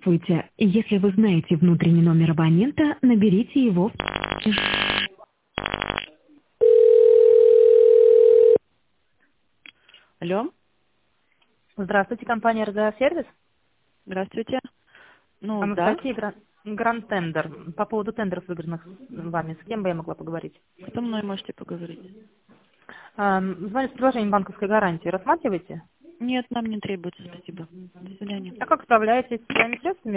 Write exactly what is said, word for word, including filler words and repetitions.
Здравствуйте. Если вы знаете внутренний номер абонента, наберите его. Алло, Здравствуйте, компания эр зэ А-сервис. здравствуйте. Ну, да. Анастасия Гран- Гранд Тендер. По поводу тендеров, выигранных вами. С кем бы я могла поговорить? Со мной можете поговорить. Эм, Звоню с предложением банковской гарантии. Рассматриваете? Нет, нам не требуется, спасибо. До свидания. А как справляетесь с своими средствами?